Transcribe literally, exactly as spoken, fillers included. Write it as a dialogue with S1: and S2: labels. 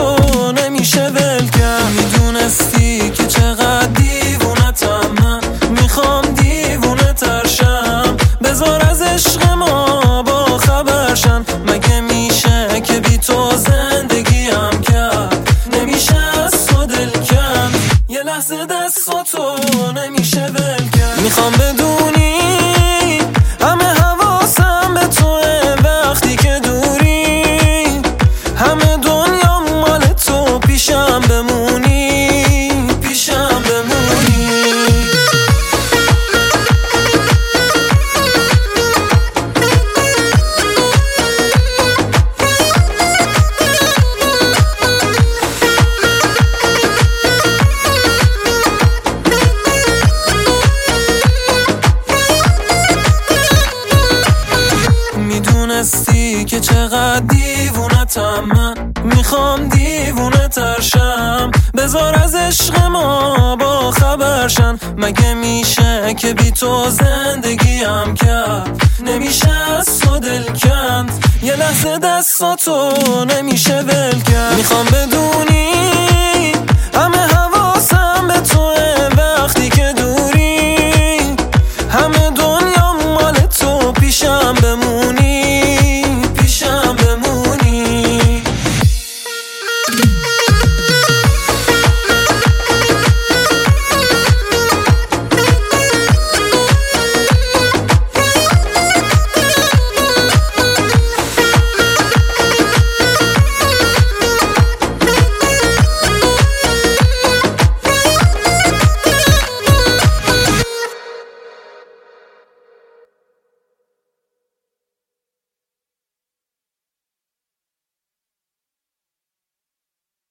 S1: دستاتو نمیشه ول کرد. میدونستی که چقدر دیوونتم من، میخوام دیوونه ترشم. بذار از عشق ما با خبرشن، مگه میشه که بی تو زندگیم کرد. نمیشه از تو دل کند، یه لحظه دستاتو نمیشه ول کرد. میخوام بدونی همه حواسم به توه وقتی که دوری، همه دنیا مال تو، پیشم بمونی پیشم بمونی. میدونستی که چقدر دیوونتم من، میخوام دیوونه ترشم. بذار از عشق ما با خبرشن، مگه میشه که بی تو زندگیم کرد. نمیشه از تو دل کند، یه لحظه دستاتو نمیشه ول کرد. میخوام